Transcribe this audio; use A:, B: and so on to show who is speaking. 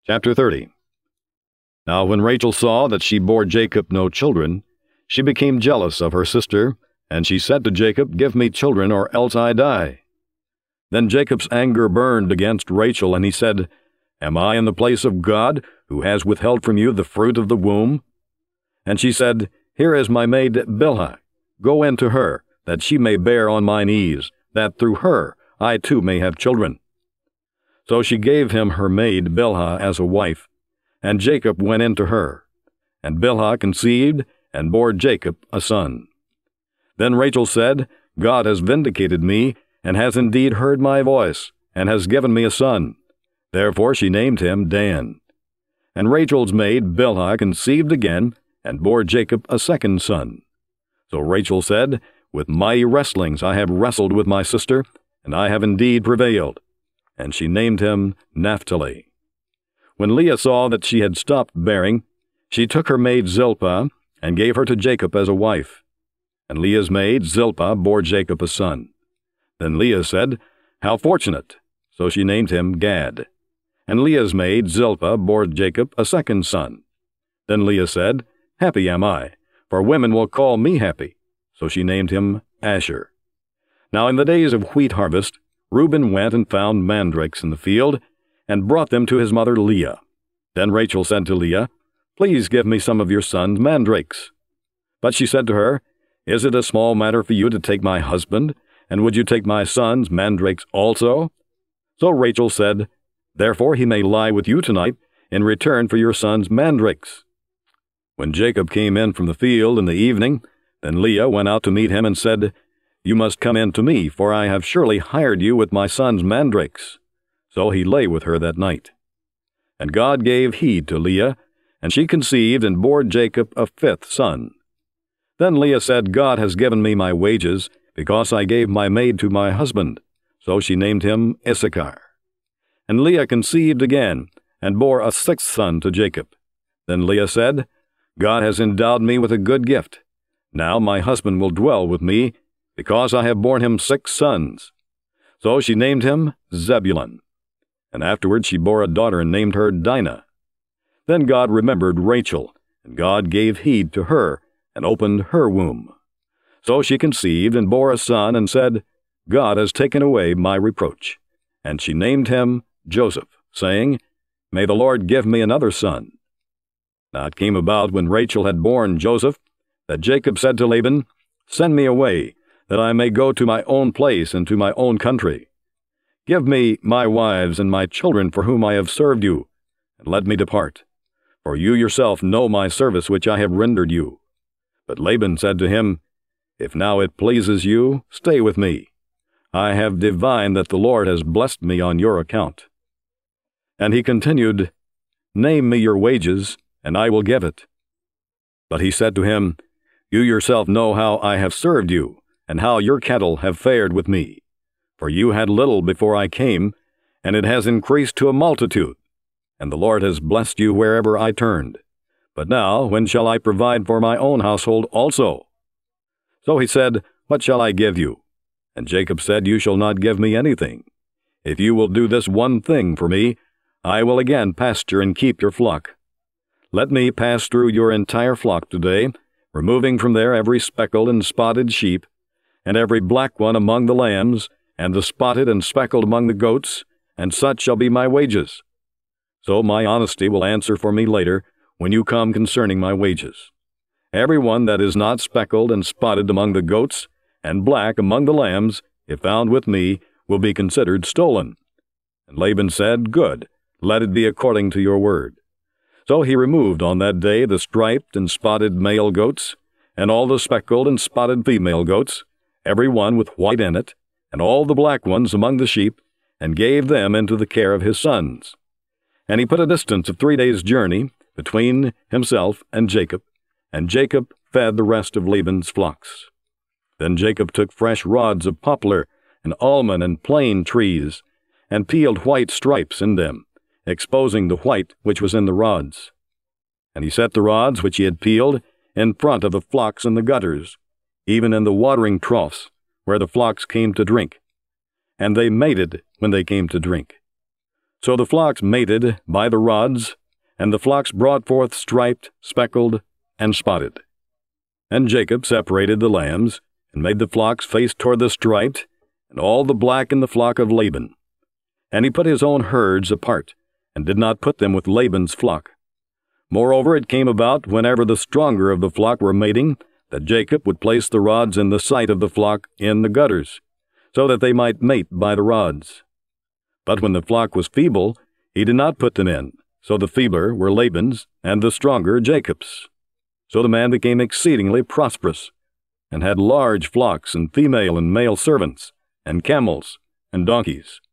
A: Chapter 30. Now when Rachel saw that she bore Jacob no children, she became jealous of her sister, and she said to Jacob, "Give me children, or else I die." Then Jacob's anger burned against Rachel, and he said, "Am I in the place of God, who has withheld from you the fruit of the womb?" And she said, "Here is my maid Bilhah. Go in to her, that she may bear on my knees, that through her I too may have children." So she gave him her maid Bilhah as a wife, and Jacob went in to her. And Bilhah conceived, and bore Jacob a son. Then Rachel said, "God has vindicated me, and has indeed heard my voice, and has given me a son." Therefore she named him Dan. And Rachel's maid Bilhah conceived again, and bore Jacob a second son. So Rachel said, "With mighty wrestlings I have wrestled with my sister, and I have indeed prevailed." And she named him Naphtali. When Leah saw that she had stopped bearing, she took her maid Zilpah, and gave her to Jacob as a wife. And Leah's maid Zilpah bore Jacob a son. Then Leah said, "How fortunate!" So she named him Gad. And Leah's maid Zilpah bore Jacob a second son. Then Leah said, "Happy am I, for women will call me happy." So she named him Asher. Now in the days of wheat harvest, Reuben went and found mandrakes in the field, and brought them to his mother Leah. Then Rachel said to Leah, "Please give me some of your son's mandrakes." But she said to her, "Is it a small matter for you to take my husband, and would you take my son's mandrakes also?" So Rachel said, "Therefore he may lie with you tonight, in return for your son's mandrakes." When Jacob came in from the field in the evening, then Leah went out to meet him and said, "You must come in to me, for I have surely hired you with my son's mandrakes." So he lay with her that night. And God gave heed to Leah, and she conceived and bore Jacob a fifth son. Then Leah said, "God has given me my wages, because I gave my maid to my husband." So she named him Issachar. And Leah conceived again, and bore a sixth son to Jacob. Then Leah said, "God has endowed me with a good gift. Now my husband will dwell with me, because I have borne him 6 sons. So she named him Zebulun. And afterward she bore a daughter, and named her Dinah. Then God remembered Rachel, and God gave heed to her, and opened her womb. So she conceived, and bore a son, and said, "God has taken away my reproach." And she named him Joseph, saying, "May the Lord give me another son." Now it came about, when Rachel had borne Joseph, that Jacob said to Laban, "Send me away, that I may go to my own place and to my own country. Give me my wives and my children for whom I have served you, and let me depart. For you yourself know my service which I have rendered you." But Laban said to him, "If now it pleases you, stay with me. I have divined that the Lord has blessed me on your account." And he continued, "Name me your wages, and I will give it." But he said to him, "You yourself know how I have served you, and how your cattle have fared with me. For you had little before I came, and it has increased to a multitude, and the Lord has blessed you wherever I turned. But now, when shall I provide for my own household also?" So he said, "What shall I give you?" And Jacob said, "You shall not give me anything. If you will do this one thing for me, I will again pasture and keep your flock. Let me pass through your entire flock today, removing from there every speckled and spotted sheep, and every black one among the lambs, and the spotted and speckled among the goats, and such shall be my wages. So my honesty will answer for me later, when you come concerning my wages. Every one that is not speckled and spotted among the goats, and black among the lambs, if found with me, will be considered stolen." And Laban said, "Good, let it be according to your word." So he removed on that day the striped and spotted male goats, and all the speckled and spotted female goats, every one with white in it, and all the black ones among the sheep, and gave them into the care of his sons. And he put a distance of 3 days' journey between himself and Jacob fed the rest of Laban's flocks. Then Jacob took fresh rods of poplar and almond and plane trees, and peeled white stripes in them, exposing the white which was in the rods. And he set the rods which he had peeled in front of the flocks in the gutters, even in the watering troughs, where the flocks came to drink. And they mated when they came to drink. So the flocks mated by the rods, and the flocks brought forth striped, speckled, and spotted. And Jacob separated the lambs, and made the flocks face toward the striped, and all the black in the flock of Laban. And he put his own herds apart, and did not put them with Laban's flock. Moreover, it came about, whenever the stronger of the flock were mating, that Jacob would place the rods in the sight of the flock in the gutters, so that they might mate by the rods. But when the flock was feeble, he did not put them in, so the feebler were Laban's, and the stronger Jacob's. So the man became exceedingly prosperous, and had large flocks and female and male servants, and camels and donkeys.